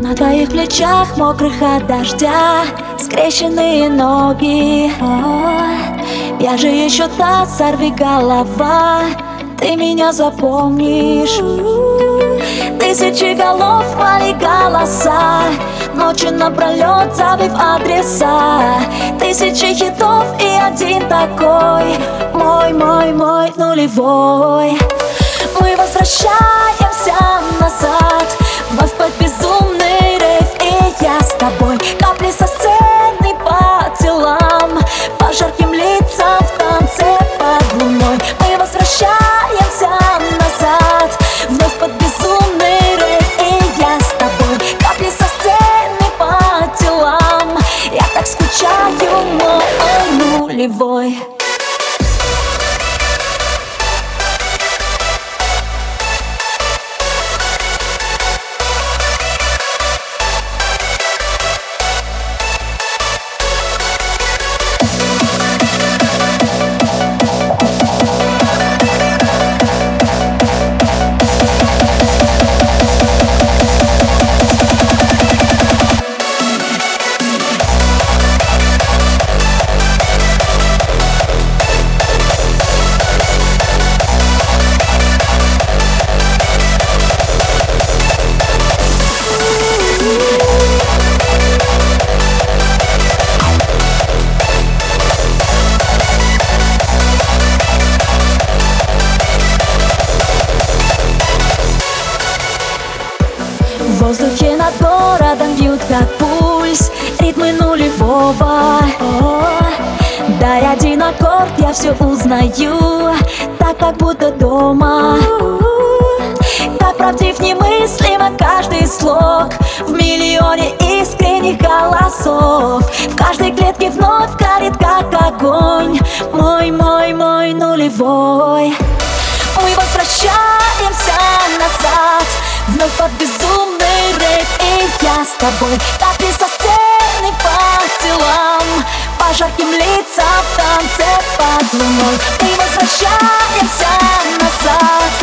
На твоих плечах, мокрых от дождя, скрещенные ноги. Я же еще та сорвиголова, ты меня запомнишь. Тысячи голов, мои голоса, ночи напролет забыв адреса. Тысячи хитов и один такой, мой нулевой. Мы возвращаемся назад, вновь под безумный рейв, и я с тобой. Капли со сцены по телам, по жарким лицам в танце под луной. Мы возвращаемся назад, вновь под безумный рейв, и я с тобой. Капли со сцены по телам, я так скучаю, мой нулевой. В воздухе над городом бьют как пульс ритмы нулевого. Дай один аккорд, я все узнаю, так как будто дома. Как правдив немыслимо каждый слог в миллионе искренних голосов. В каждой клетке вновь горит как огонь мой нулевой. Мы возвращаемся назад, вновь под безумный рейв, и я с тобой. Капли со сцены по телам, по жарким лицам в танце под луной. Мы возвращаемся назад,